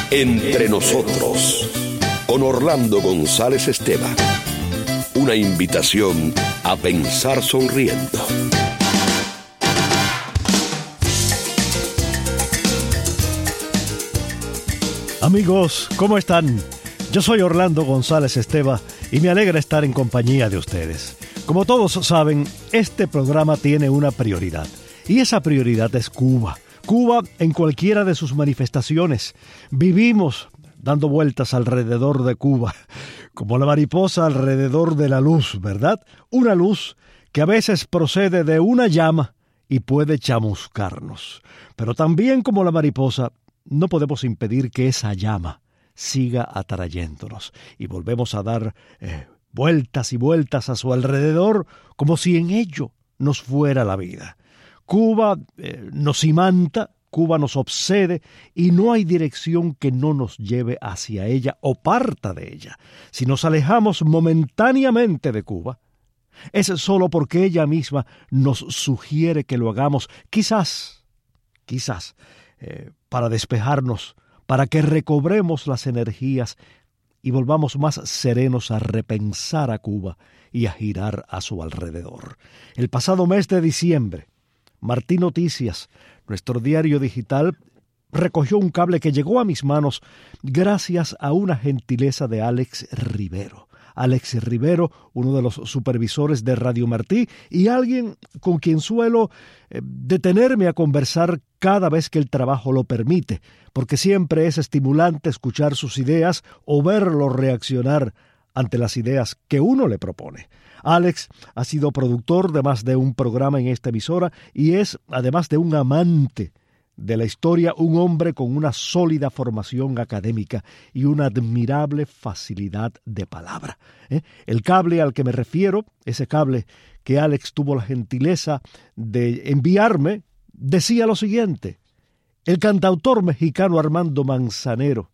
Entre nosotros, con Orlando González Esteban. Una invitación a pensar sonriendo. Amigos, ¿cómo están? Yo soy Orlando González Esteban y me alegra estar en compañía de ustedes. Como todos saben, este programa tiene una prioridad, y esa prioridad es Cuba. Cuba en cualquiera de sus manifestaciones. Vivimos dando vueltas alrededor de Cuba, como la mariposa alrededor de la luz, ¿verdad? Una luz que a veces procede de una llama y puede chamuscarnos. Pero también como la mariposa, no podemos impedir que esa llama siga atrayéndonos y volvemos a dar vueltas y vueltas a su alrededor como si en ello nos fuera la vida. Cuba nos imanta, Cuba nos obsede y no hay dirección que no nos lleve hacia ella o parta de ella. Si nos alejamos momentáneamente de Cuba, es solo porque ella misma nos sugiere que lo hagamos, quizás, para despejarnos, para que recobremos las energías y volvamos más serenos a repensar a Cuba y a girar a su alrededor. El pasado mes de diciembre, Martín Noticias, nuestro diario digital, recogió un cable que llegó a mis manos gracias a una gentileza de Alex Rivero. Alex Rivero, uno de los supervisores de Radio Martí y alguien con quien suelo detenerme a conversar cada vez que el trabajo lo permite, porque siempre es estimulante escuchar sus ideas o verlo reaccionar ante las ideas que uno le propone. Alex ha sido productor de más de un programa en esta emisora y es, además de un amante de la historia, un hombre con una sólida formación académica y una admirable facilidad de palabra. El cable al que me refiero, ese cable que Alex tuvo la gentileza de enviarme, decía lo siguiente: el cantautor mexicano Armando Manzanero,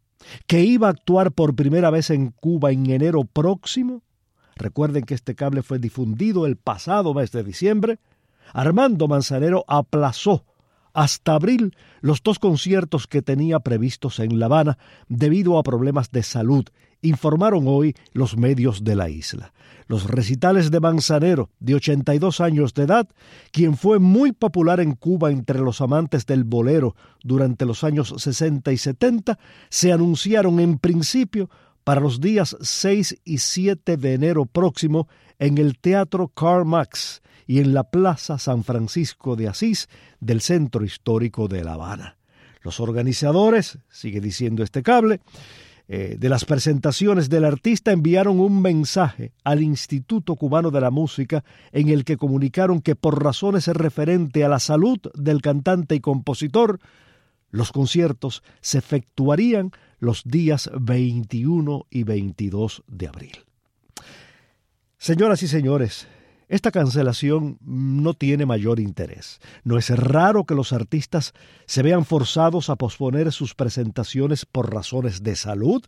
que iba a actuar por primera vez en Cuba en enero próximo. Recuerden que este cable fue difundido el pasado mes de diciembre. Armando Manzanero aplazó hasta abril los 2 conciertos que tenía previstos en La Habana debido a problemas de salud, informaron hoy los medios de la isla. Los recitales de Manzanero, de 82 años de edad, quien fue muy popular en Cuba entre los amantes del bolero durante los años 60 y 70, se anunciaron en principio para los días 6 y 7 de enero próximo en el Teatro Karl Marx y en la Plaza San Francisco de Asís del Centro Histórico de La Habana. Los organizadores, sigue diciendo este cable, de las presentaciones del artista enviaron un mensaje al Instituto Cubano de la Música en el que comunicaron que por razones referentes a la salud del cantante y compositor, los conciertos se efectuarían los días 21 y 22 de abril. Señoras y señores, esta cancelación no tiene mayor interés. No es raro que los artistas se vean forzados a posponer sus presentaciones por razones de salud,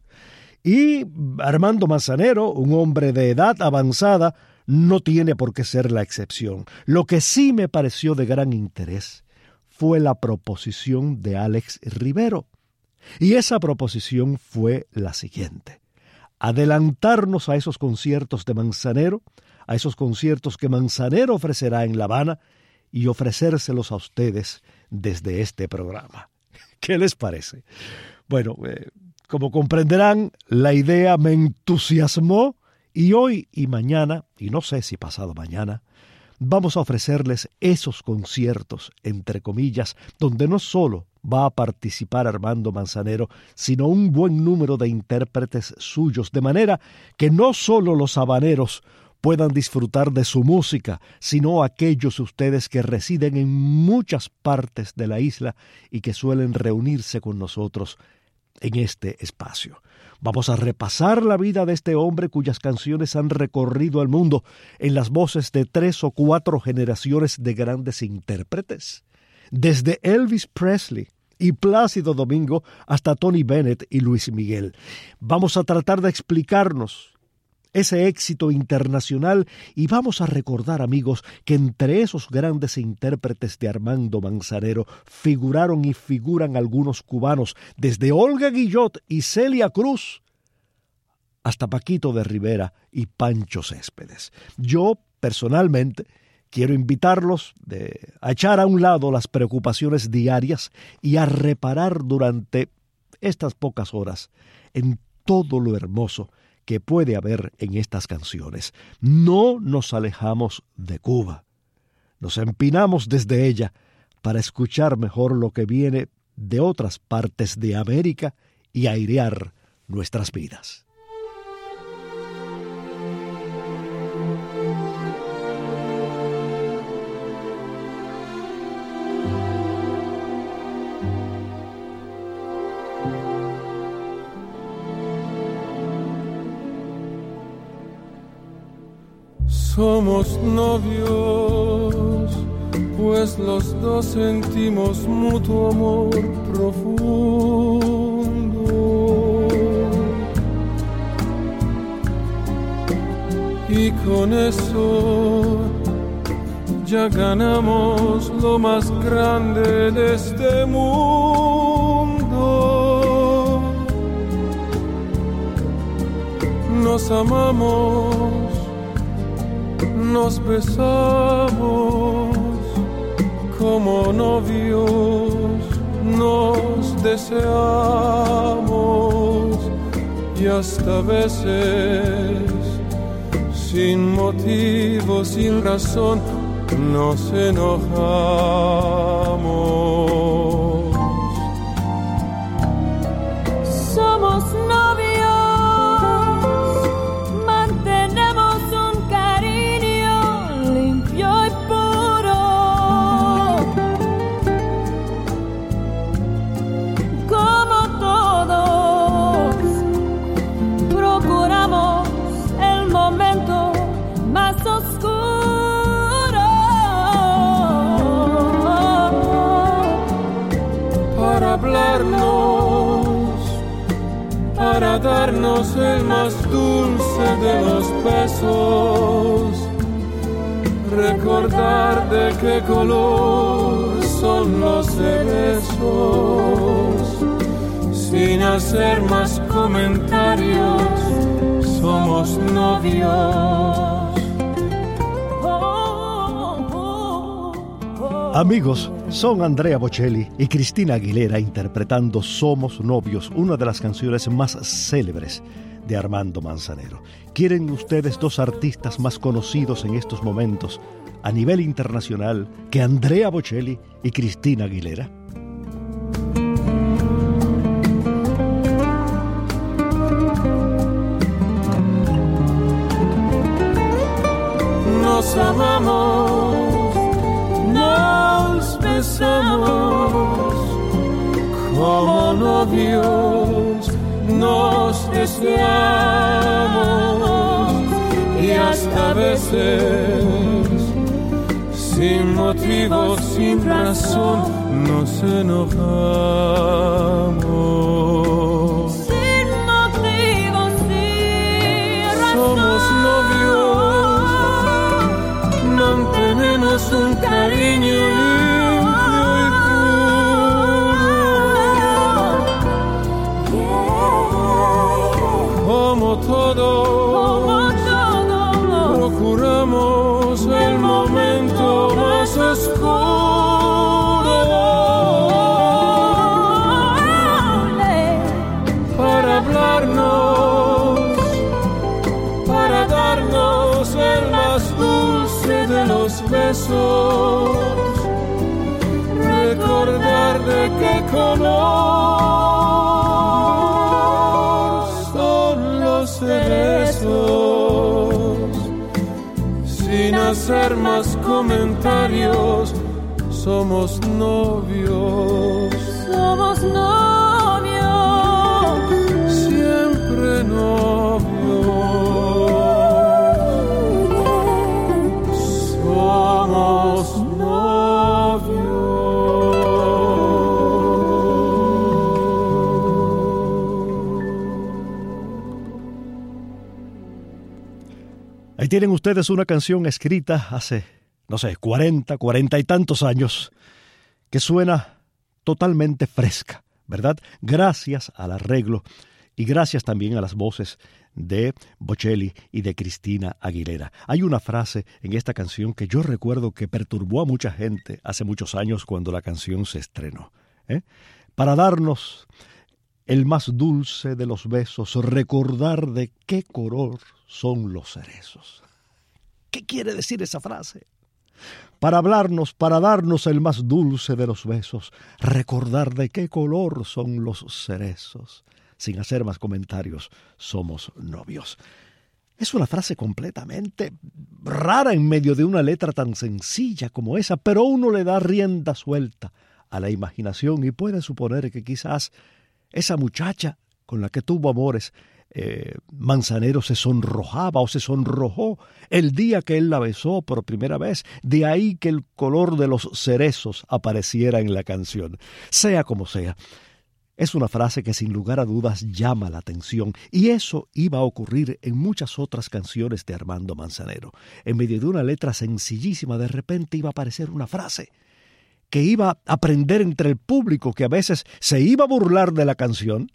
y Armando Manzanero, un hombre de edad avanzada, no tiene por qué ser la excepción. Lo que sí me pareció de gran interés fue la proposición de Alex Rivero. Y esa proposición fue la siguiente: adelantarnos a esos conciertos de Manzanero, a esos conciertos que Manzanero ofrecerá en La Habana, y ofrecérselos a ustedes desde este programa. ¿Qué les parece? Bueno, como comprenderán, la idea me entusiasmó y hoy y mañana, y no sé si pasado mañana, vamos a ofrecerles esos conciertos, entre comillas, donde no solo va a participar Armando Manzanero, sino un buen número de intérpretes suyos, de manera que no solo los habaneros puedan disfrutar de su música, sino aquellos ustedes que residen en muchas partes de la isla y que suelen reunirse con nosotros en este espacio. Vamos a repasar la vida de este hombre cuyas canciones han recorrido el mundo en las voces de 3 o 4 generaciones de grandes intérpretes, desde Elvis Presley y Plácido Domingo hasta Tony Bennett y Luis Miguel. Vamos a tratar de explicarnos ese éxito internacional, y vamos a recordar, amigos, que entre esos grandes intérpretes de Armando Manzanero figuraron y figuran algunos cubanos, desde Olga Guillot y Celia Cruz hasta Paquito de Rivera y Pancho Céspedes. Yo, personalmente, quiero invitarlos a echar a un lado las preocupaciones diarias y a reparar durante estas pocas horas en todo lo hermoso que puede haber en estas canciones. No nos alejamos de Cuba. Nos empinamos desde ella para escuchar mejor lo que viene de otras partes de América y airear nuestras vidas. Somos novios, pues los dos sentimos mutuo amor profundo. Y con eso ya ganamos lo más grande de este mundo. Nos amamos, nos besamos como novios, nos deseamos y hasta veces sin motivo, sin razón, nos enojamos. Somos para darnos el más dulce de los besos, recordar de qué color son los cerezos, sin hacer más comentarios, somos novios. Amigos, son Andrea Bocelli y Cristina Aguilera interpretando Somos Novios, una de las canciones más célebres de Armando Manzanero. ¿Quieren ustedes dos artistas más conocidos en estos momentos a nivel internacional que Andrea Bocelli y Cristina Aguilera? Nos amamos, nos besamos como novios, nos deseamos y hasta veces sin motivo, sin razón nos enojamos. Sin motivo, sin razón. Somos novios, mantenemos un cariño limpio y puro. Como todo, procuramos el momento más oscuro para hablarnos, para darnos el más dulce de los besos, recordar de qué color son los cerezos, sin hacer más comentarios, somos novios. Somos novios, siempre novios. Somos novios. tienen ustedes una canción escrita hace, 40 y tantos años, que suena totalmente fresca, ¿verdad? Gracias al arreglo y gracias también a las voces de Bocelli y de Cristina Aguilera. Hay una frase en esta canción que yo recuerdo que perturbó a mucha gente hace muchos años cuando la canción se estrenó. Para darnos el más dulce de los besos, recordar de qué color son los cerezos. ¿Qué quiere decir esa frase? Para darnos el más dulce de los besos, recordar de qué color son los cerezos. Sin hacer más comentarios, somos novios. Es una frase completamente rara en medio de una letra tan sencilla como esa, pero uno le da rienda suelta a la imaginación y puede suponer que quizás esa muchacha con la que tuvo amores, Manzanero se sonrojaba o se sonrojó el día que él la besó por primera vez. De ahí que el color de los cerezos apareciera en la canción. Sea como sea, es una frase que sin lugar a dudas llama la atención, y eso iba a ocurrir en muchas otras canciones de Armando Manzanero. En medio de una letra sencillísima, de repente iba a aparecer una frase que iba a prender entre el público, que a veces se iba a burlar de la canción,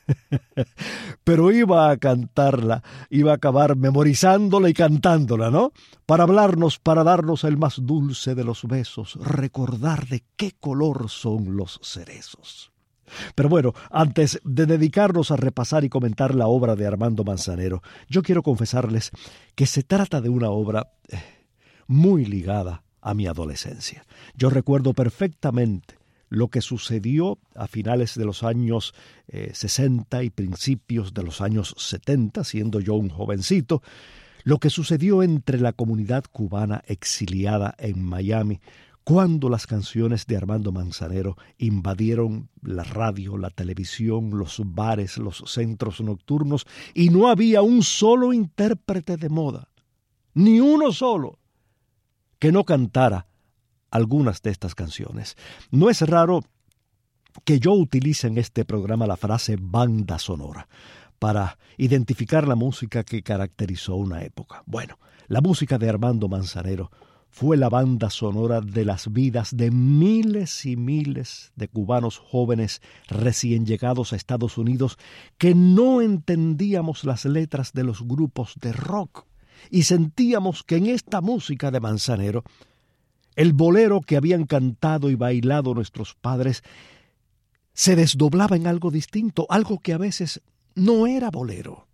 pero iba a cantarla, iba a acabar memorizándola y cantándola, ¿no? Para darnos el más dulce de los besos, recordar de qué color son los cerezos. Pero bueno, antes de dedicarnos a repasar y comentar la obra de Armando Manzanero, yo quiero confesarles que se trata de una obra muy ligada a mi adolescencia. Yo recuerdo perfectamente lo que sucedió a finales de los años 60 y principios de los años 70, siendo yo un jovencito, lo que sucedió entre la comunidad cubana exiliada en Miami, cuando las canciones de Armando Manzanero invadieron la radio, la televisión, los bares, los centros nocturnos, y no había un solo intérprete de moda, ni uno solo, que no cantara algunas de estas canciones. No es raro que yo utilice en este programa la frase banda sonora para identificar la música que caracterizó una época. Bueno, la música de Armando Manzanero fue la banda sonora de las vidas de miles y miles de cubanos jóvenes recién llegados a Estados Unidos que no entendíamos las letras de los grupos de rock y sentíamos que en esta música de Manzanero, el bolero que habían cantado y bailado nuestros padres se desdoblaba en algo distinto, algo que a veces no era bolero,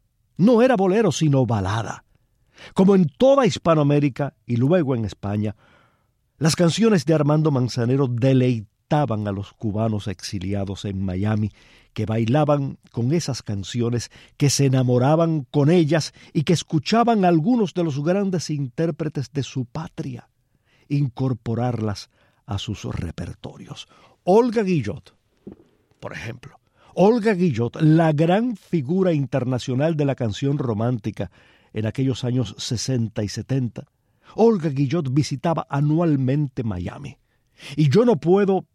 sino balada. Como en toda Hispanoamérica y luego en España, las canciones de Armando Manzanero deleitaban a los cubanos exiliados en Miami, que bailaban con esas canciones, que se enamoraban con ellas y que escuchaban a algunos de los grandes intérpretes de su patria incorporarlas a sus repertorios. Olga Guillot, por ejemplo. Olga Guillot, la gran figura internacional de la canción romántica en aquellos años 60 y 70. Olga Guillot visitaba anualmente Miami. Y yo no puedo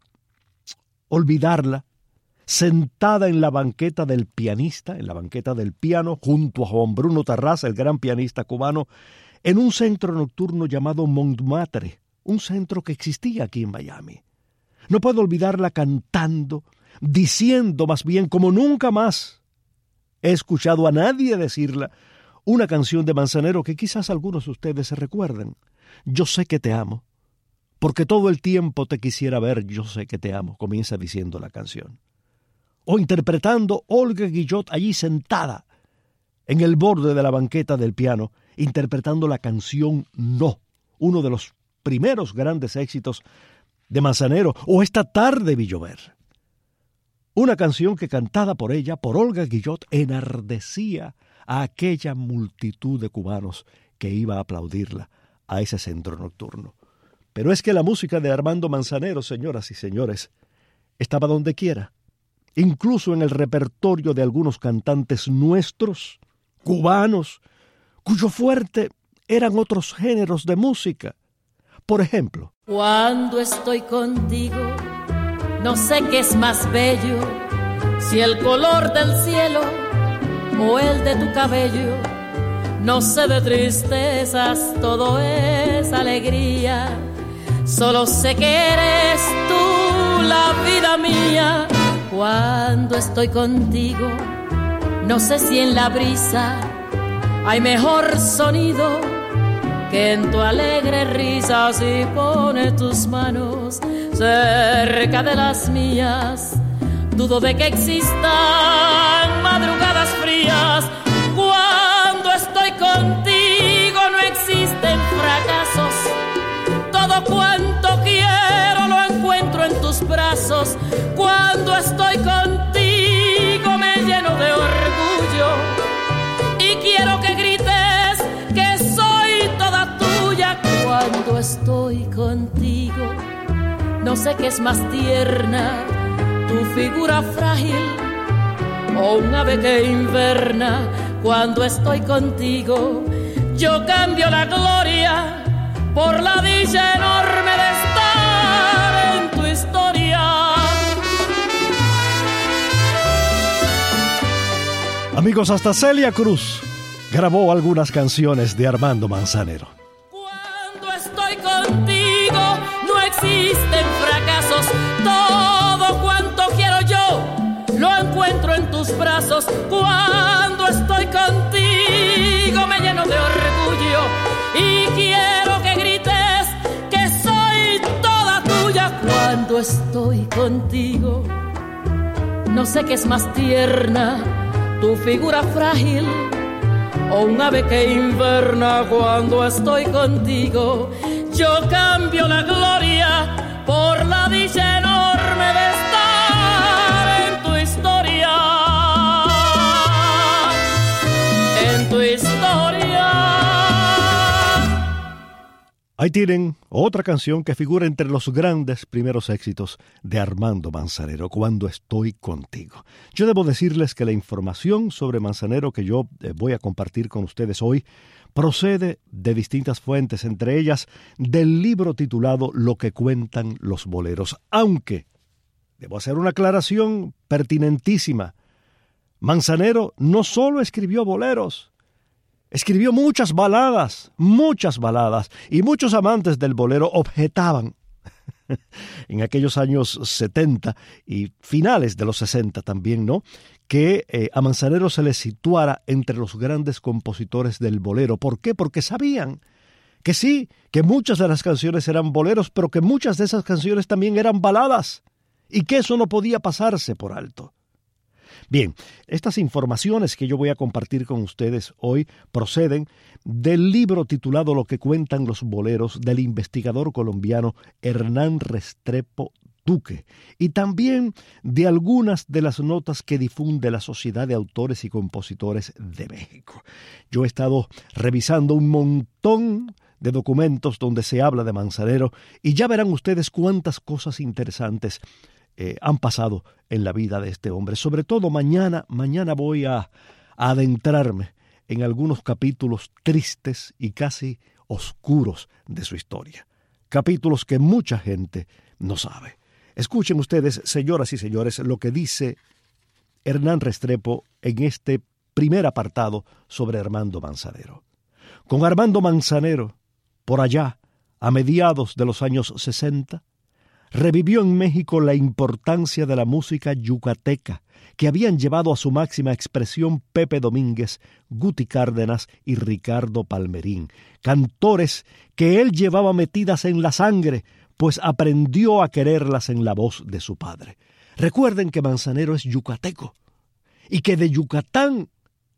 olvidarla sentada en la banqueta del pianista, en la banqueta del piano, junto a Juan Bruno Tarraza, el gran pianista cubano, en un centro nocturno llamado Montmartre, un centro que existía aquí en Miami. No puedo olvidarla cantando, diciendo más bien, como nunca más he escuchado a nadie decirla, una canción de Manzanero que quizás algunos de ustedes se recuerden. Yo sé que te amo, porque todo el tiempo te quisiera ver, yo sé que te amo, comienza diciendo la canción. O interpretando Olga Guillot allí sentada en el borde de la banqueta del piano, interpretando la canción No, uno de los primeros grandes éxitos de Manzanero, o Esta tarde vi llover. Una canción que cantada por ella, por Olga Guillot, enardecía a aquella multitud de cubanos que iba a aplaudirla a ese centro nocturno. Pero es que la música de Armando Manzanero, señoras y señores, estaba donde quiera, incluso en el repertorio de algunos cantantes nuestros, cubanos, cuyo fuerte eran otros géneros de música. Por ejemplo, cuando estoy contigo, no sé qué es más bello, si el color del cielo o el de tu cabello. no sé de tristezas, todo es alegría. Solo sé que eres tú la vida mía. Cuando estoy contigo, no sé si en la brisa hay mejor sonido que en tu alegre risa. Si pones tus manos cerca de las mías, dudo de que existan madrugadas frías. Cuando estoy contigo no existen fracasos. Todo cuanto quiero lo encuentro en tus brazos. Cuando estoy contigo me lleno de orgullo y quiero que grites que soy toda tuya. Cuando estoy contigo no sé qué es más tierna, tu figura frágil o un ave que inverna. Cuando estoy contigo yo cambio la gloria por la dicha enorme de estar en tu historia. Amigos, hasta Celia Cruz grabó algunas canciones de Armando Manzanero. Cuando estoy contigo no existen fracasos. Todo cuanto quiero yo lo encuentro en tus brazos. Cuando estoy contigo me lleno de orgullo y quiero que grites que soy toda tuya. Cuando estoy contigo no sé qué es más tierna, tu figura frágil o un ave que inverna. Cuando estoy contigo yo cambio la gloria por la dicha enorme de estar en tu historia. En tu historia. Ahí tienen otra canción que figura entre los grandes primeros éxitos de Armando Manzanero, Cuando estoy contigo. Yo debo decirles que la información sobre Manzanero que yo voy a compartir con ustedes hoy procede de distintas fuentes, entre ellas del libro titulado Lo que cuentan los boleros. Aunque debo hacer una aclaración pertinentísima. Manzanero no solo escribió boleros, escribió muchas baladas, y muchos amantes del bolero objetaban en aquellos años 70 y finales de los 60 también, ¿no?, que a Manzanero se le situara entre los grandes compositores del bolero. ¿Por qué? Porque sabían que sí, que muchas de las canciones eran boleros, pero que muchas de esas canciones también eran baladas, y que eso no podía pasarse por alto. Bien, estas informaciones que yo voy a compartir con ustedes hoy proceden del libro titulado Lo que cuentan los boleros del investigador colombiano Hernán Restrepo Duque, y también de algunas de las notas que difunde la Sociedad de Autores y Compositores de México. Yo he estado revisando un montón de documentos donde se habla de Manzanero y ya verán ustedes cuántas cosas interesantes han pasado en la vida de este hombre. Sobre todo mañana voy a adentrarme en algunos capítulos tristes y casi oscuros de su historia. Capítulos que mucha gente no sabe. Escuchen ustedes, señoras y señores, lo que dice Hernán Restrepo en este primer apartado sobre Armando Manzanero. Con Armando Manzanero, por allá, a mediados de los años 60, revivió en México la importancia de la música yucateca que habían llevado a su máxima expresión Pepe Domínguez, Guti Cárdenas y Ricardo Palmerín, cantores que él llevaba metidas en la sangre, pues aprendió a quererlas en la voz de su padre. Recuerden que Manzanero es yucateco y que de Yucatán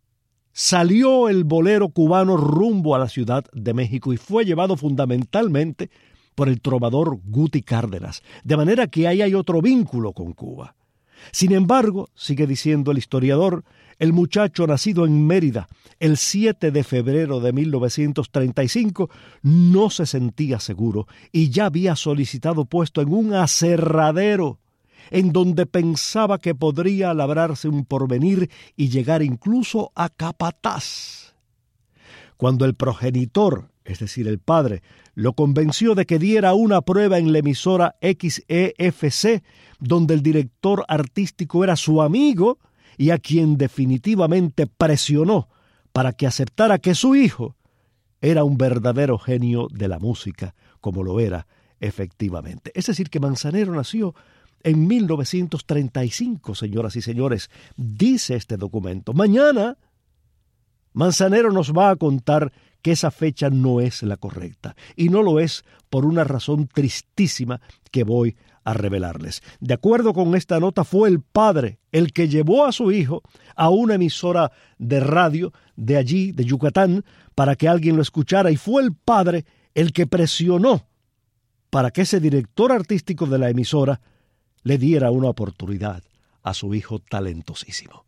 salió el bolero cubano rumbo a la Ciudad de México y fue llevado fundamentalmente por el trovador Guti Cárdenas, de manera que ahí hay otro vínculo con Cuba. Sin embargo, sigue diciendo el historiador, el muchacho nacido en Mérida el 7 de febrero de 1935 no se sentía seguro y ya había solicitado puesto en un aserradero en donde pensaba que podría labrarse un porvenir y llegar incluso a capataz. Cuando el progenitor, es decir, el padre, lo convenció de que diera una prueba en la emisora XEFC, donde el director artístico era su amigo y a quien definitivamente presionó para que aceptara que su hijo era un verdadero genio de la música, como lo era efectivamente. Es decir, que Manzanero nació en 1935, señoras y señores, dice este documento. Mañana Manzanero nos va a contar que esa fecha no es la correcta, y no lo es por una razón tristísima que voy a revelarles. De acuerdo con esta nota, fue el padre el que llevó a su hijo a una emisora de radio de allí, de Yucatán, para que alguien lo escuchara, y fue el padre el que presionó para que ese director artístico de la emisora le diera una oportunidad a su hijo talentosísimo.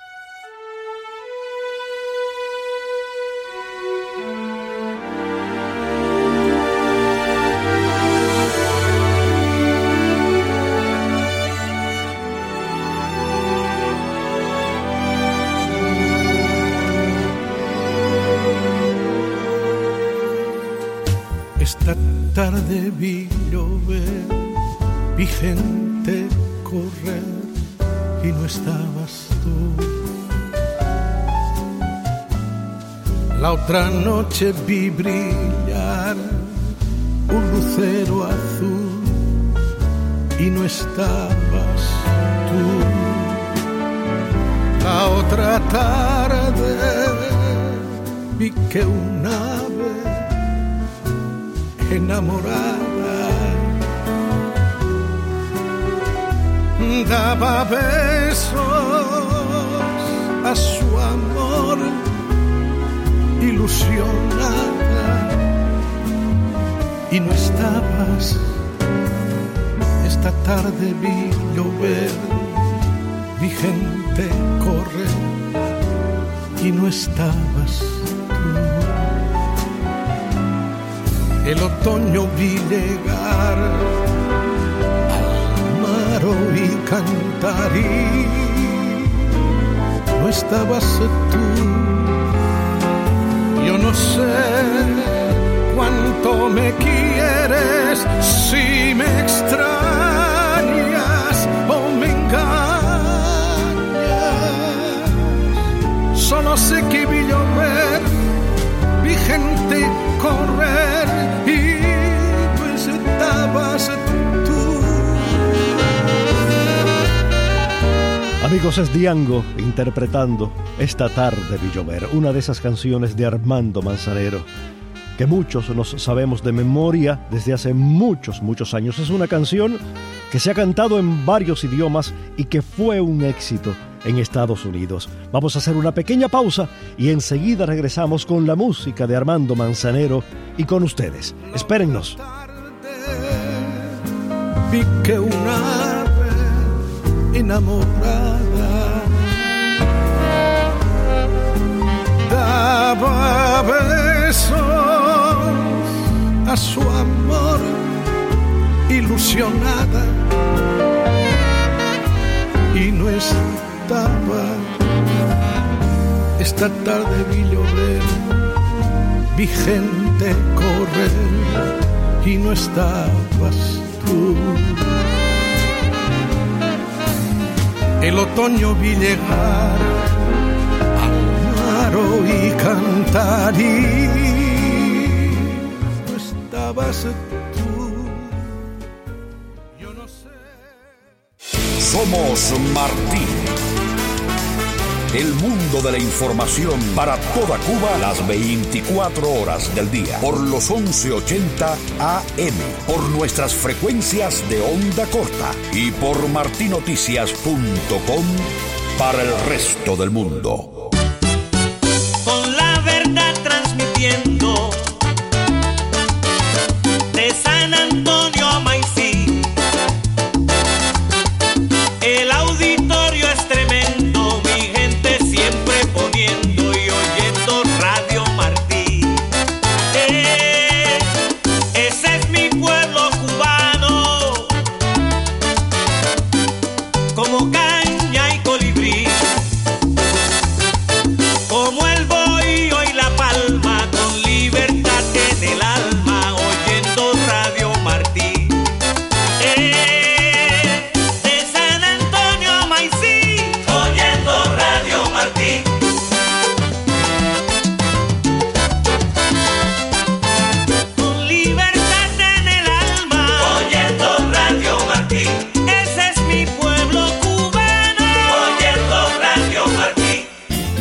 Esta tarde vi llover, vi gente correr y no estabas tú. La otra noche vi brillar un lucero azul y no estabas tú. La otra tarde vi que un ave enamorada daba besos a su amor ilusionada y no estabas. Esta tarde vi llover, vi gente correr y no estabas tú. El otoño vi llegar al mar y cantar y no estabas tú. Yo no sé cuánto me quieres, si me extrañas o me engañas. Solo sé que vi llover, vi gente correr y pues estabas tú. Amigos, es Diango interpretando Esta tarde vi llover, una de esas canciones de Armando Manzanero que muchos nos sabemos de memoria desde hace muchos años. Es una canción que se ha cantado en varios idiomas y que fue un éxito en Estados Unidos. Vamos a hacer una pequeña pausa y enseguida regresamos con la música de Armando Manzanero y con ustedes. Espérennos. Vi que una ave enamorada daba besos a su amor ilusionada y no estaba. Esta tarde vi llover, vi gente correr y no estabas tú. El otoño vi llegar al mar y cantar y no estabas tú. Yo no sé. Somos Martí. El mundo de la información para toda Cuba las 24 horas del día. Por los 1180 AM. Por nuestras frecuencias de onda corta. Y por martinoticias.com para el resto del mundo. Con la verdad transmitiendo de San Antonio a Maicí. El auditorio es tremendo, mi gente siempre poniendo y oyendo Radio Martí. Ese es mi pueblo cubano, como caña y colibrí, como el bohío y la palma, con libertad en el alma, oyendo Radio Martí. De San Antonio a Maicí, oyendo Radio Martí.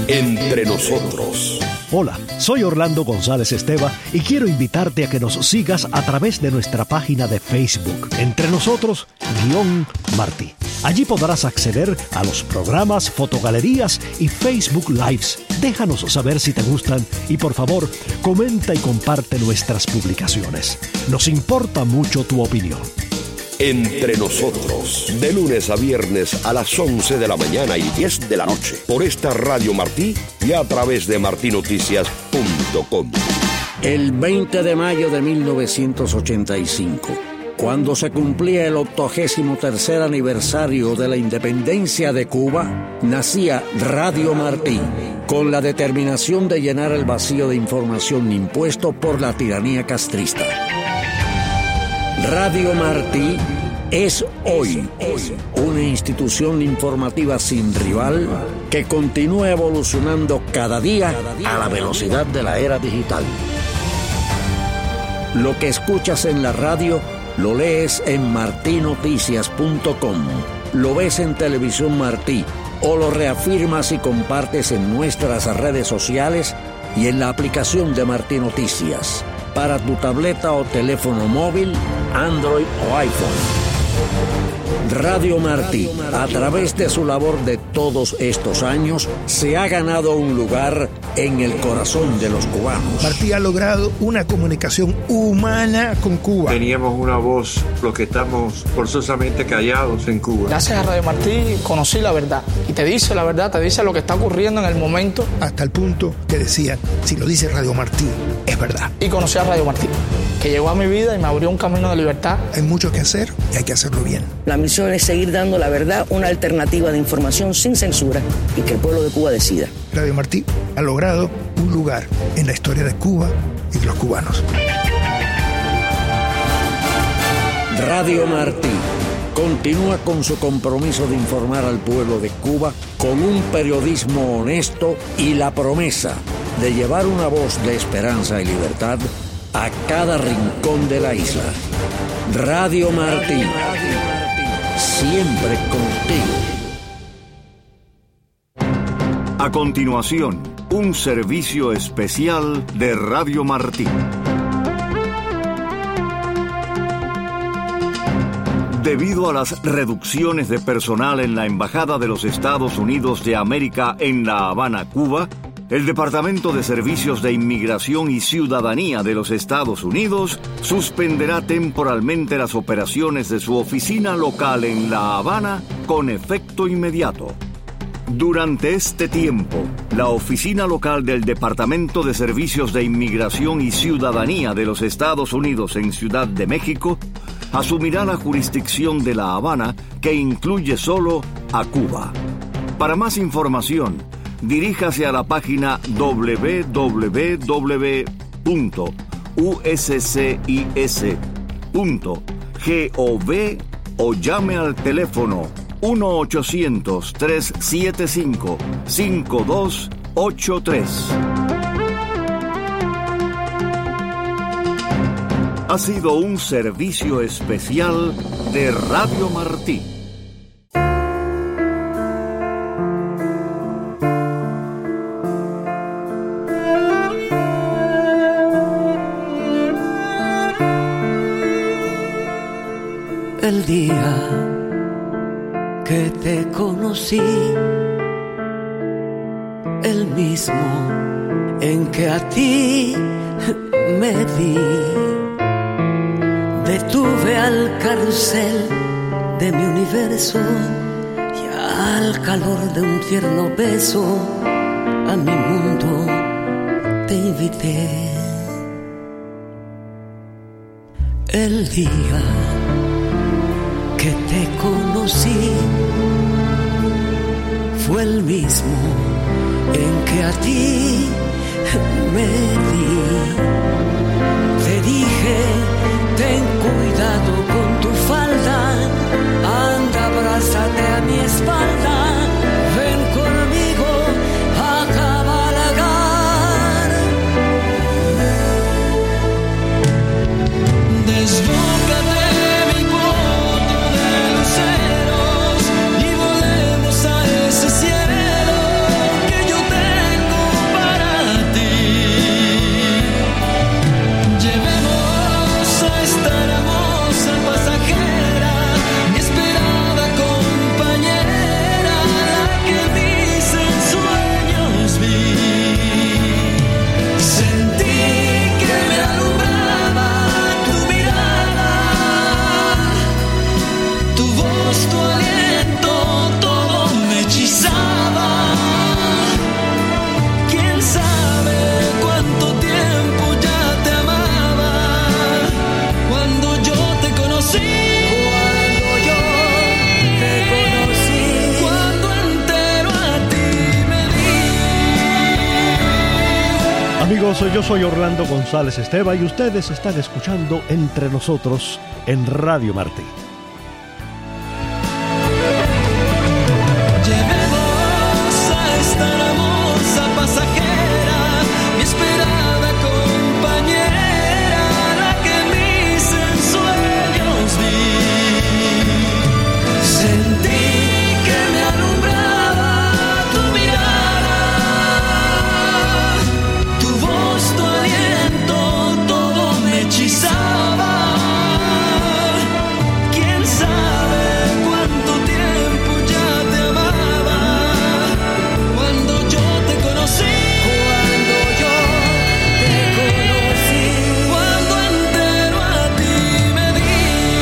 Entre nosotros. Hola, soy Orlando González Esteva y quiero invitarte a que nos sigas a través de nuestra página de Facebook, Entre Nosotros Martí. Allí podrás acceder a los programas, fotogalerías y Facebook Lives. Déjanos saber si te gustan y por favor, comenta y comparte nuestras publicaciones. Nos importa mucho tu opinión. Entre Nosotros, de lunes a viernes a las 11 de la mañana y 10 de la noche, por esta Radio Martí y a través de martinoticias.com. El 20 de mayo de 1985, cuando se cumplía el 83º aniversario de la independencia de Cuba, nacía Radio Martí, con la determinación de llenar el vacío de información impuesto por la tiranía castrista. Radio Martí es hoy una institución informativa sin rival que continúa evolucionando cada día a la velocidad de la era digital. Lo que escuchas en la radio lo lees en martinoticias.com, lo ves en Televisión Martí o lo reafirmas y compartes en nuestras redes sociales y en la aplicación de Martí Noticias para tu tableta o teléfono móvil, Android o iPhone. Radio Martí, a través de su labor de todos estos años, se ha ganado un lugar en el corazón de los cubanos. Martí ha logrado una comunicación humana con Cuba. Teníamos una voz, los que estamos forzosamente callados en Cuba. Gracias a Radio Martí conocí la verdad. Y te dice la verdad, te dice lo que está ocurriendo en el momento. Hasta el punto que decían, si lo dice Radio Martí, es verdad. Y conocí a Radio Martí, que llegó a mi vida y me abrió un camino de libertad. Hay mucho que hacer y hay que hacerlo bien. La misión es seguir dando la verdad, una alternativa de información sin censura y que el pueblo de Cuba decida. Radio Martí ha logrado un lugar en la historia de Cuba y de los cubanos. Radio Martí continúa con su compromiso de informar al pueblo de Cuba con un periodismo honesto y la promesa de llevar una voz de esperanza y libertad a cada rincón de la isla. Radio Martí, siempre contigo. A continuación, un servicio especial de Radio Martí. Debido a las reducciones de personal en la Embajada de los Estados Unidos de América en La Habana, Cuba, el Departamento de Servicios de Inmigración y Ciudadanía de los Estados Unidos suspenderá temporalmente las operaciones de su oficina local en La Habana con efecto inmediato. Durante este tiempo, la oficina local del Departamento de Servicios de Inmigración y Ciudadanía de los Estados Unidos en Ciudad de México asumirá la jurisdicción de La Habana, que incluye solo a Cuba. Para más información, diríjase a la página www.uscis.gov o llame al teléfono 1-800-375-5283. Ha sido un servicio especial de Radio Martí. El día que te conocí, el mismo en que a ti me di, detuve al carrusel de mi universo y al calor de un tierno beso a mi mundo te invité. El día que te conocí fue el mismo en que a ti me di. Te dije, ten cuidado con tu falda, anda, abrázate a mi espalda, ven conmigo a cabalgar. Desbócate mi potro de luceros y volemos a ese cielo que yo te amigos, yo soy Orlando González Esteva y ustedes están escuchando Entre Nosotros en Radio Martí. Llevemos a esta hermosa pasajera, mi esperada compañera, la que mis ensueños vi. Sentí que me alumbraba tu mirada, tu voz, tu aliento, todo me hechizaba. Quién sabe cuánto tiempo ya te amaba. Cuando yo te conocí, cuando entero a ti me di.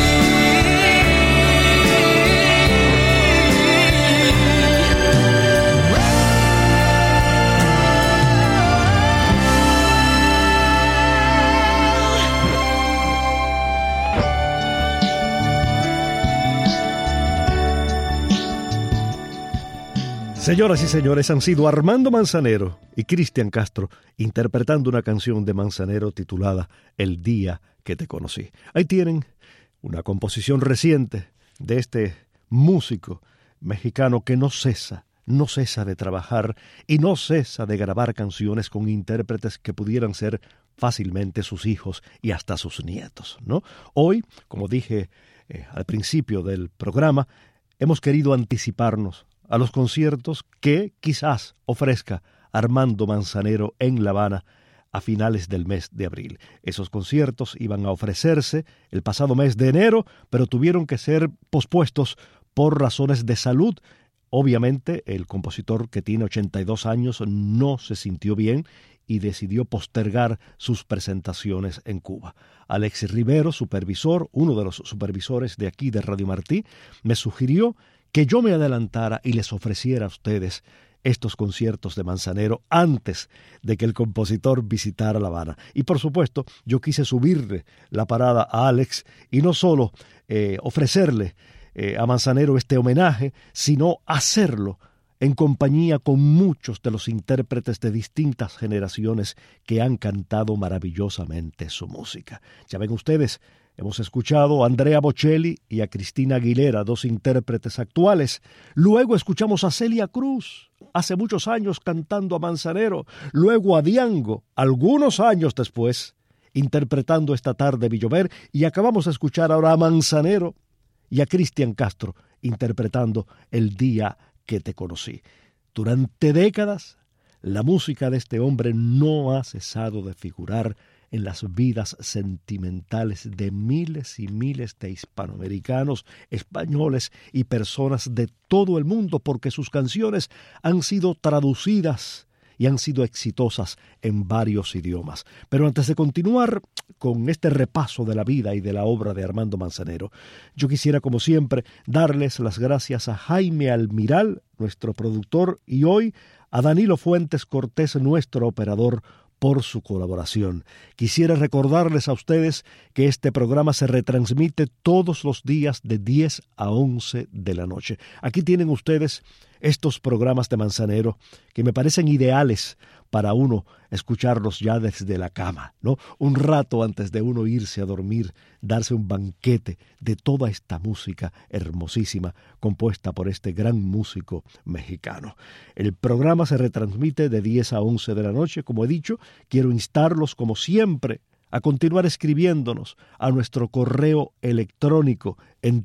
Señoras y señores, han sido Armando Manzanero y Cristian Castro interpretando una canción de Manzanero titulada El día que te conocí. Ahí tienen una composición reciente de este músico mexicano que no cesa de trabajar y no cesa de grabar canciones con intérpretes que pudieran ser fácilmente sus hijos y hasta sus nietos, ¿no? Hoy, como dije al principio del programa, hemos querido anticiparnos a los conciertos que quizás ofrezca Armando Manzanero en La Habana a finales del mes de abril. Esos conciertos iban a ofrecerse el pasado mes de enero, pero tuvieron que ser pospuestos por razones de salud. Obviamente, el compositor, que tiene 82 años, no se sintió bien y decidió postergar sus presentaciones en Cuba. Alex Rivero, supervisor, uno de los supervisores de aquí de Radio Martí, me sugirió que yo me adelantara y les ofreciera a ustedes estos conciertos de Manzanero antes de que el compositor visitara La Habana. Y por supuesto, yo quise subirle la parada a Alex y no solo ofrecerle a Manzanero este homenaje, sino hacerlo en compañía con muchos de los intérpretes de distintas generaciones que han cantado maravillosamente su música. Ya ven ustedes, hemos escuchado a Andrea Bocelli y a Cristina Aguilera, dos intérpretes actuales. Luego escuchamos a Celia Cruz, hace muchos años cantando a Manzanero. Luego a Diango, algunos años después, interpretando Esta tarde vi llover. Y acabamos de escuchar ahora a Manzanero y a Cristian Castro interpretando El día que te conocí. Durante décadas, la música de este hombre no ha cesado de figurar en las vidas sentimentales de miles y miles de hispanoamericanos, españoles y personas de todo el mundo, porque sus canciones han sido traducidas y han sido exitosas en varios idiomas. Pero antes de continuar con este repaso de la vida y de la obra de Armando Manzanero, yo quisiera, como siempre, darles las gracias a Jaime Almiral, nuestro productor, y hoy a Danilo Fuentes Cortés, nuestro operador, por su colaboración. Quisiera recordarles a ustedes que este programa se retransmite todos los días de 10 a 11 de la noche. Aquí tienen ustedes estos programas de Manzanero que me parecen ideales para uno escucharlos ya desde la cama, ¿no? Un rato antes de uno irse a dormir, darse un banquete de toda esta música hermosísima compuesta por este gran músico mexicano. El programa se retransmite de 10 a 11 de la noche, como he dicho. Quiero instarlos, como siempre, a continuar escribiéndonos a nuestro correo electrónico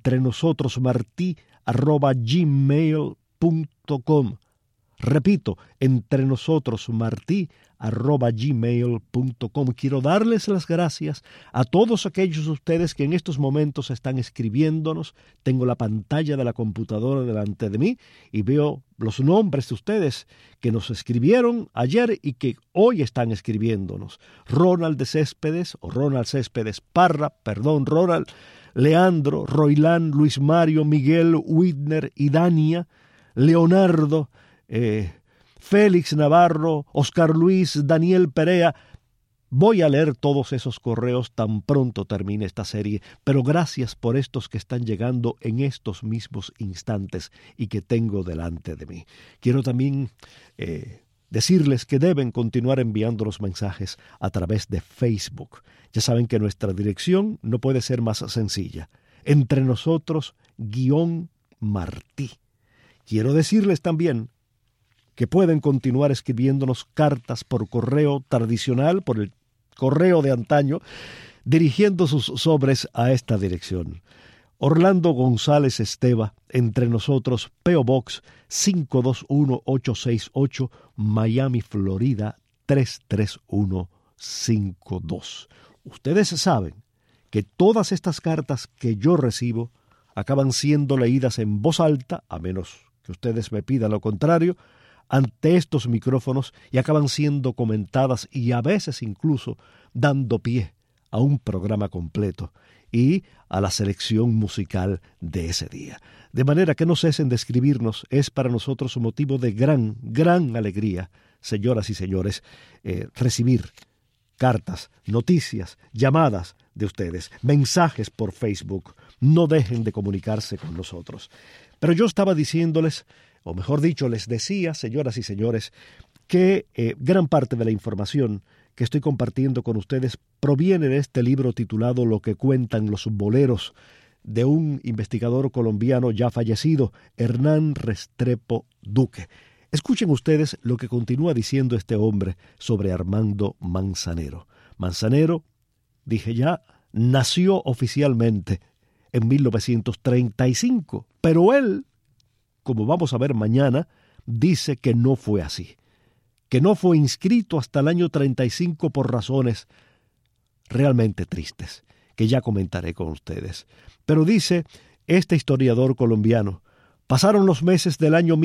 entrenosotrosmarti@gmail.com. Repito, entrenosotrosmarti@gmail.com. Quiero darles las gracias a todos aquellos de ustedes que en estos momentos están escribiéndonos. Tengo la pantalla de la computadora delante de mí y veo los nombres de ustedes que nos escribieron ayer y que hoy están escribiéndonos. Ronald Céspedes, o Ronald Céspedes Parra, Ronald, Leandro, Roilán, Luis Mario, Miguel, Widner y Dania, Leonardo, Félix Navarro, Oscar Luis, Daniel Perea. Voy a leer todos esos correos tan pronto termine esta serie, pero gracias por estos que están llegando en estos mismos instantes y que tengo delante de mí. Quiero también decirles que deben continuar enviando los mensajes a través de Facebook. Ya saben que nuestra dirección no puede ser más sencilla. Entre nosotros, _Martí. Quiero decirles también que pueden continuar escribiéndonos cartas por correo tradicional, por el correo de antaño, dirigiendo sus sobres a esta dirección. Orlando González Esteva, Entre Nosotros, P.O. Box 521868, Miami, Florida 33152. Ustedes saben que todas estas cartas que yo recibo acaban siendo leídas en voz alta, a menos que ustedes me pidan lo contrario, ante estos micrófonos, y acaban siendo comentadas y a veces incluso dando pie a un programa completo y a la selección musical de ese día. De manera que no cesen de escribirnos, es para nosotros un motivo de gran alegría, señoras y señores, recibir cartas, noticias, llamadas de ustedes, mensajes por Facebook. No dejen de comunicarse con nosotros. Pero yo estaba diciéndoles, o mejor dicho, les decía, señoras y señores, que gran parte de la información que estoy compartiendo con ustedes proviene de este libro titulado Lo que cuentan los boleros, de un investigador colombiano ya fallecido, Hernán Restrepo Duque. Escuchen ustedes lo que continúa diciendo este hombre sobre Armando Manzanero. Manzanero, dije ya, nació oficialmente en 1935, pero él, como vamos a ver mañana, dice que no fue así, que no fue inscrito hasta el año 35 por razones realmente tristes, que ya comentaré con ustedes. Pero dice este historiador colombiano, pasaron los meses del año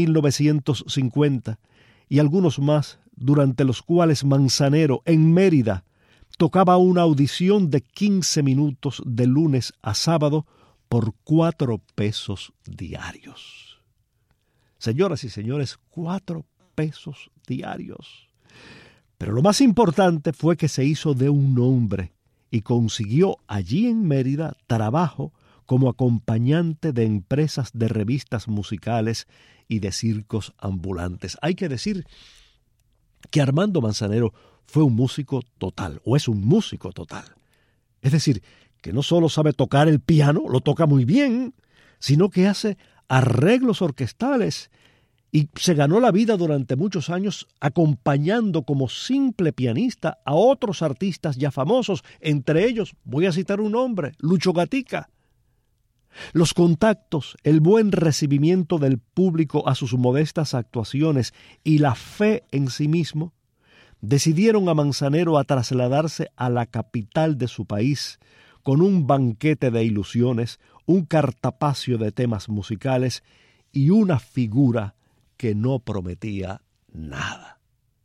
1950 y algunos más, durante los cuales Manzanero, en Mérida, tocaba una audición de 15 minutos de lunes a sábado por 4 pesos diarios. Señoras y señores, 4 pesos diarios. Pero lo más importante fue que se hizo de un nombre y consiguió allí en Mérida trabajo como acompañante de empresas de revistas musicales y de circos ambulantes. Hay que decir que Armando Manzanero fue un músico total, o es un músico total. Es decir, que no solo sabe tocar el piano, lo toca muy bien, sino que hace arreglos orquestales y se ganó la vida durante muchos años acompañando como simple pianista a otros artistas ya famosos. Entre ellos, voy a citar un nombre, Lucho Gatica. Los contactos, el buen recibimiento del público a sus modestas actuaciones y la fe en sí mismo decidieron a Manzanero a trasladarse a la capital de su país con un banquete de ilusiones, un cartapacio de temas musicales y una figura que no prometía nada.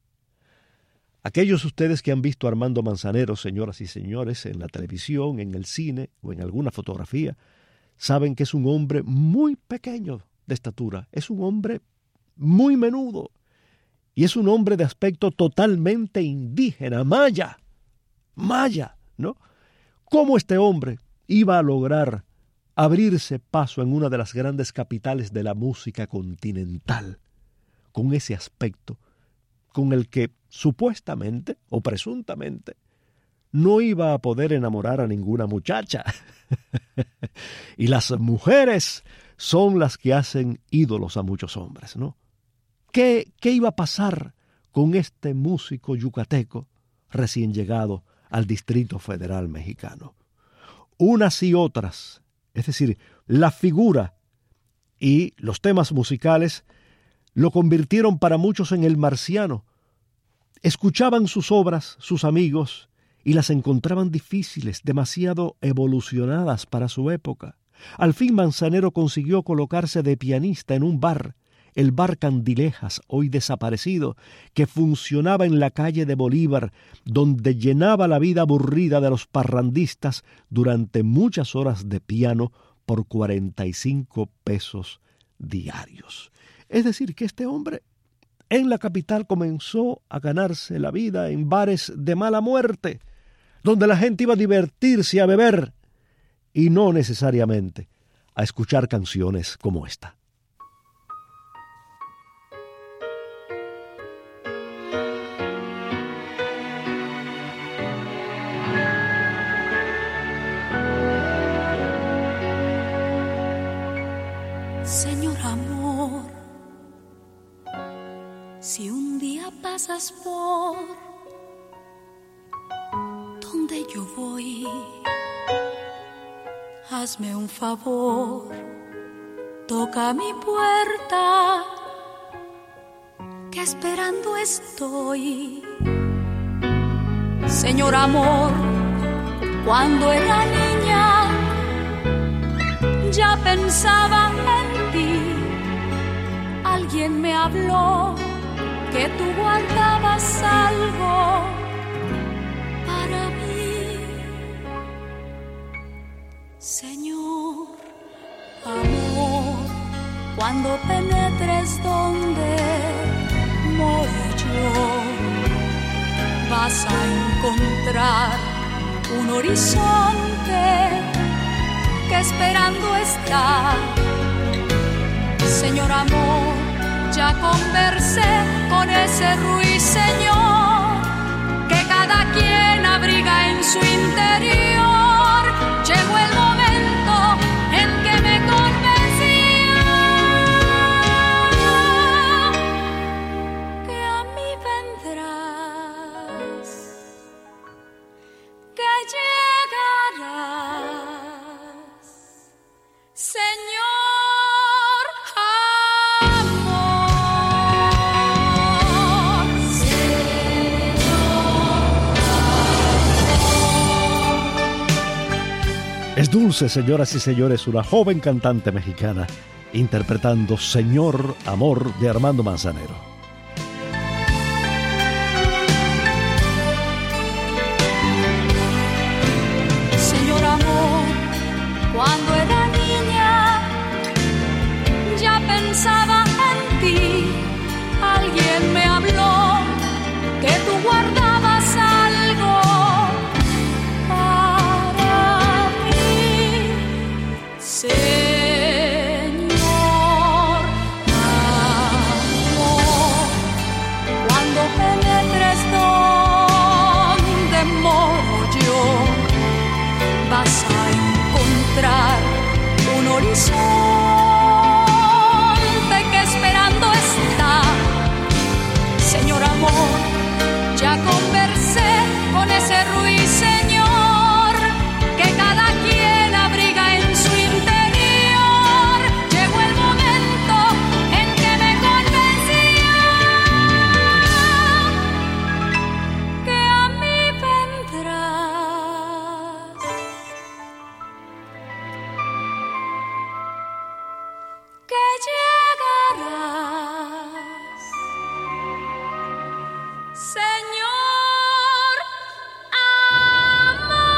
Aquellos ustedes que han visto a Armando Manzanero, señoras y señores, en la televisión, en el cine o en alguna fotografía, saben que es un hombre muy pequeño de estatura, es un hombre muy menudo y es un hombre de aspecto totalmente indígena, maya, ¿no? ¿Cómo este hombre iba a lograr abrirse paso en una de las grandes capitales de la música continental, con ese aspecto con el que supuestamente o presuntamente no iba a poder enamorar a ninguna muchacha? Y las mujeres son las que hacen ídolos a muchos hombres, ¿no? ¿Qué iba a pasar con este músico yucateco recién llegado al Distrito Federal mexicano? Unas y otras, es decir, la figura y los temas musicales lo convirtieron para muchos en el marciano. Escuchaban sus obras, sus amigos, y las encontraban difíciles, demasiado evolucionadas para su época. Al fin Manzanero consiguió colocarse de pianista en un bar, el Bar Candilejas, hoy desaparecido, que funcionaba en la calle de Bolívar, donde llenaba la vida aburrida de los parrandistas durante muchas horas de piano por 45 pesos diarios. Es decir, que este hombre en la capital comenzó a ganarse la vida en bares de mala muerte, donde la gente iba a divertirse, a beber, y no necesariamente a escuchar canciones como esta. amor, si un día pasas por donde yo voy, hazme un favor, toca mi puerta, que esperando estoy. Señor amor, cuando era niña ya pensaba en ti. Alguien me habló que tú guardabas algo para mí. Señor amor, cuando penetres donde moro yo, vas a encontrar un horizonte que esperando está. Señor amor, ya conversé con ese ruiseñor que cada quien abriga en su interior. Llegó el momento en que me convencía que a mí vendrás, que llegarás, Señor. Es dulce, señoras y señores, una joven cantante mexicana interpretando Señor Amor de Armando Manzanero. Señor amor, cuando era niña ya pensaba en ti. Alguien me habló que tú guardabas algo para mí. Señor amor, cuando penetres donde moro yo, vas a encontrar un horizonte que esperando está. Señor amor, ya conversé con ese ruiseñor que cada quien abriga en su interior. Llegó el momento en que me convencía que a mí vendrás, que llegarás, Señor amor.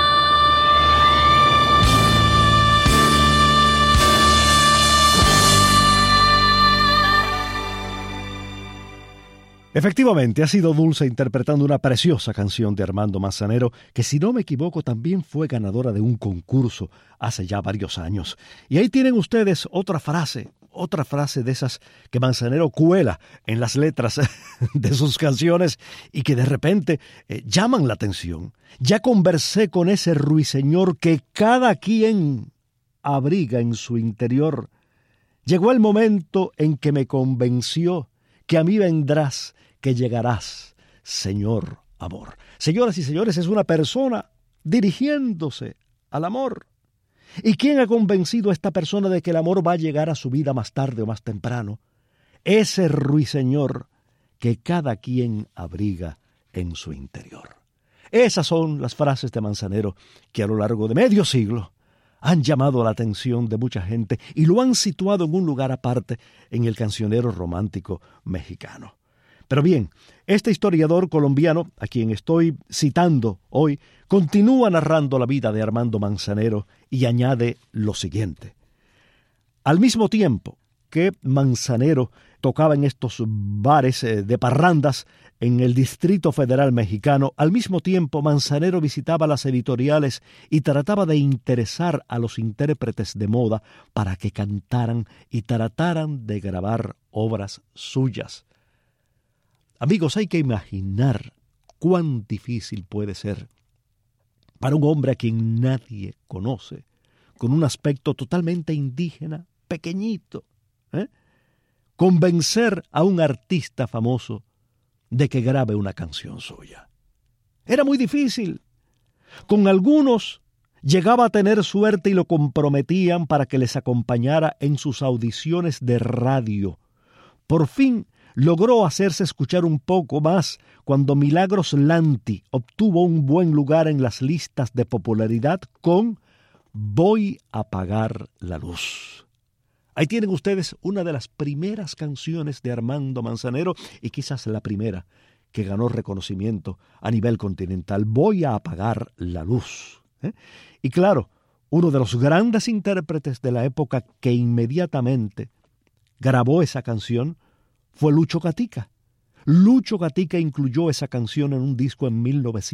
Efectivamente, ha sido Dulce interpretando una preciosa canción de Armando Manzanero, que si no me equivoco también fue ganadora de un concurso hace ya varios años. Y ahí tienen ustedes otra frase de esas que Manzanero cuela en las letras de sus canciones y que de repente llaman la atención. Ya conversé con ese ruiseñor que cada quien abriga en su interior. Llegó el momento en que me convenció que a mí vendrás, que llegarás, Señor amor. Señoras y señores, es una persona dirigiéndose al amor. ¿Y quién ha convencido a esta persona de que el amor va a llegar a su vida más tarde o más temprano? Ese ruiseñor que cada quien abriga en su interior. Esas son las frases de Manzanero que a lo largo de medio siglo han llamado la atención de mucha gente y lo han situado en un lugar aparte en el cancionero romántico mexicano. Pero bien, este historiador colombiano, a quien estoy citando hoy, continúa narrando la vida de Armando Manzanero y añade lo siguiente. Al mismo tiempo que Manzanero tocaba en estos bares de parrandas en el Distrito Federal mexicano, al mismo tiempo Manzanero visitaba las editoriales y trataba de interesar a los intérpretes de moda para que cantaran y trataran de grabar obras suyas. Amigos, hay que imaginar cuán difícil puede ser para un hombre a quien nadie conoce, con un aspecto totalmente indígena, pequeñito, convencer a un artista famoso de que grabe una canción suya. Era muy difícil. Con algunos llegaba a tener suerte y lo comprometían para que les acompañara en sus audiciones de radio. Por fin logró hacerse escuchar un poco más cuando Milagros Lanti obtuvo un buen lugar en las listas de popularidad con Voy a apagar la luz. Ahí tienen ustedes una de las primeras canciones de Armando Manzanero y quizás la primera que ganó reconocimiento a nivel continental. Voy a apagar la luz. Y claro, uno de los grandes intérpretes de la época que inmediatamente grabó esa canción fue Lucho Gatica. Lucho Gatica incluyó esa canción en un disco en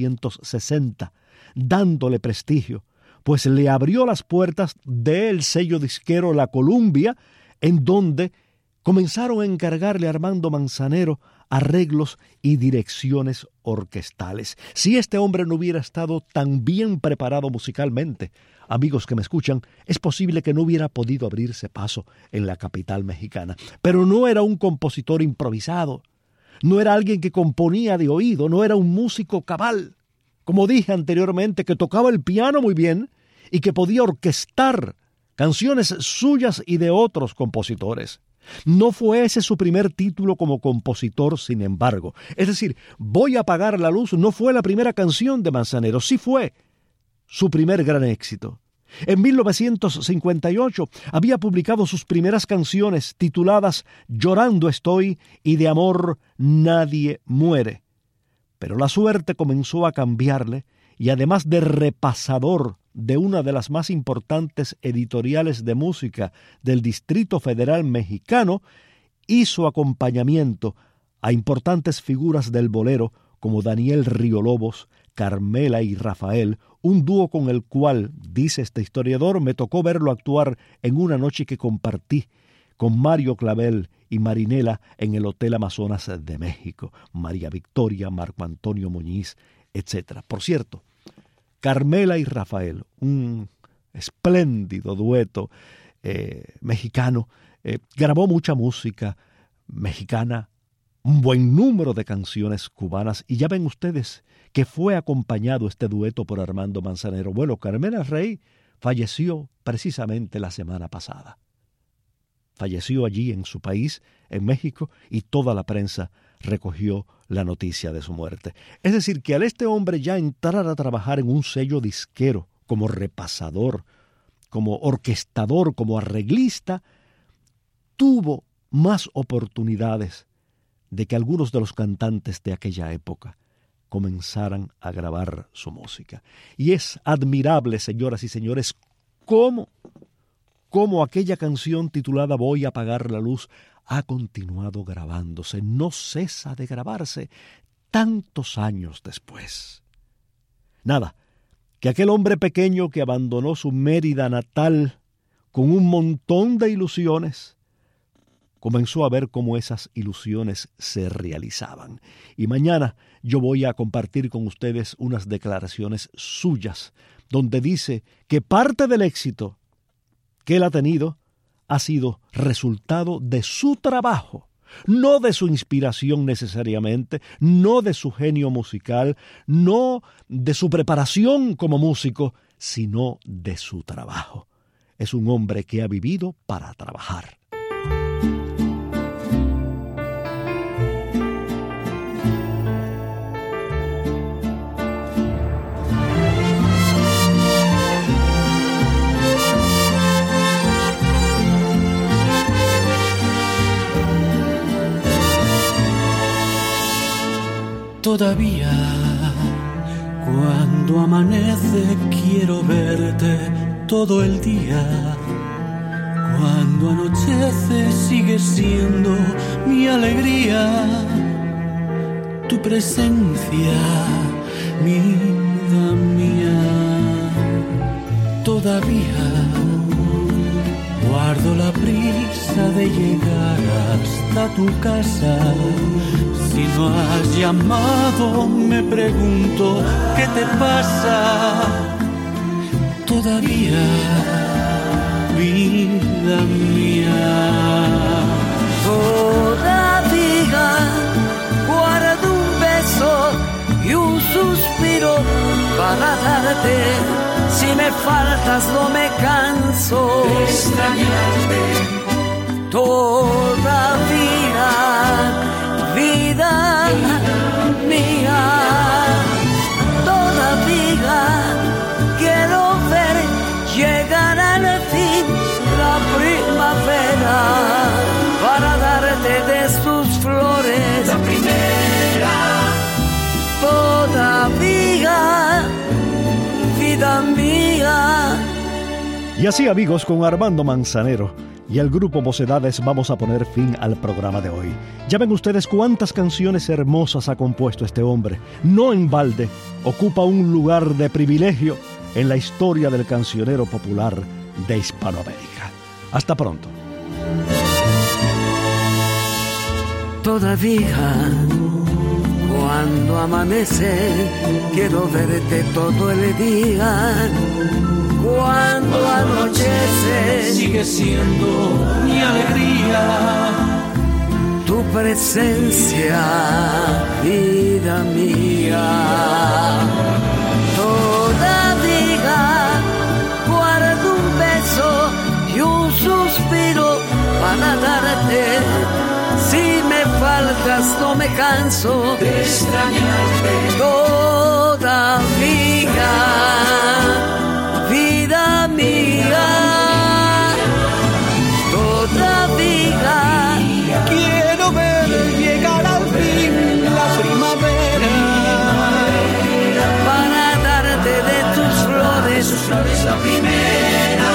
1960, dándole prestigio, pues le abrió las puertas del sello disquero La Columbia, en donde comenzaron a encargarle a Armando Manzanero arreglos y direcciones orquestales. Si este hombre no hubiera estado tan bien preparado musicalmente, amigos que me escuchan, es posible que no hubiera podido abrirse paso en la capital mexicana. Pero no era un compositor improvisado, no era alguien que componía de oído, no era un músico cabal. Como dije anteriormente, que tocaba el piano muy bien y que podía orquestar canciones suyas y de otros compositores. No fue ese su primer título como compositor, sin embargo. Es decir, Voy a apagar la luz no fue la primera canción de Manzanero, sí fue su primer gran éxito. En 1958 había publicado sus primeras canciones tituladas Llorando estoy y De amor nadie muere. Pero la suerte comenzó a cambiarle y además de repasador de una de las más importantes editoriales de música del Distrito Federal mexicano, hizo acompañamiento a importantes figuras del bolero como Daniel Río Lobos, Carmela y Rafael, un dúo con el cual, dice este historiador, me tocó verlo actuar en una noche que compartí con Mario Clavel y Marinela en el Hotel Amazonas de México, María Victoria, Marco Antonio Muñiz, etc. Por cierto, Carmela y Rafael, un espléndido dueto mexicano, grabó mucha música mexicana, un buen número de canciones cubanas, y ya ven ustedes que fue acompañado este dueto por Armando Manzanero. Bueno, Carmela Rey falleció precisamente la semana pasada. Falleció allí en su país, en México, y toda la prensa recogió la noticia de su muerte. Es decir, que al este hombre ya entrar a trabajar en un sello disquero, como repasador, como orquestador, como arreglista, tuvo más oportunidades de que algunos de los cantantes de aquella época comenzaran a grabar su música. Y es admirable, señoras y señores, cómo aquella canción titulada Voy a apagar la luz ha continuado grabándose, no cesa de grabarse tantos años después. Nada, que aquel hombre pequeño que abandonó su Mérida natal con un montón de ilusiones, comenzó a ver cómo esas ilusiones se realizaban. Y mañana yo voy a compartir con ustedes unas declaraciones suyas, donde dice que parte del éxito que él ha tenido ha sido resultado de su trabajo, no de su inspiración necesariamente, no de su genio musical, no de su preparación como músico, sino de su trabajo. Es un hombre que ha vivido para trabajar. Todavía, cuando amanece quiero verte todo el día. Cuando anochece sigues siendo mi alegría. Tu presencia, vida mía. Todavía guardo la prisa de llegar hasta tu casa. Si no has llamado, me pregunto qué te pasa. Todavía, vida mía. Todavía guardo un beso y un suspiro para darte. Si me faltas no me canso de extrañarte. Todavía, vida mía, todavía quiero ver llegar al fin la primavera para darte de sus flores la primera. Todavía, vida mía. Y así, amigos, con Armando Manzanero y el grupo Mocedades vamos a poner fin al programa de hoy. Ya ven ustedes cuántas canciones hermosas ha compuesto este hombre. No en balde, ocupa un lugar de privilegio en la historia del cancionero popular de Hispanoamérica. Hasta pronto. Todavía, cuando amanece, quiero verte todo el día. Cuando anochece, sigue siendo mi alegría. Tu presencia, vida mía. Todavía guardo un beso y un suspiro para darte. Si me faltas no me canso de extrañarte. Todavía, vida mía, todavía quiero ver llegar al fin la primavera para darte de tus flores la primera.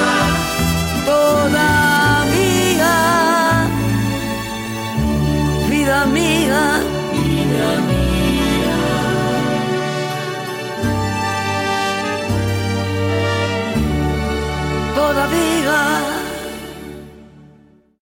Todavía, vida mía, vida mía. Todavía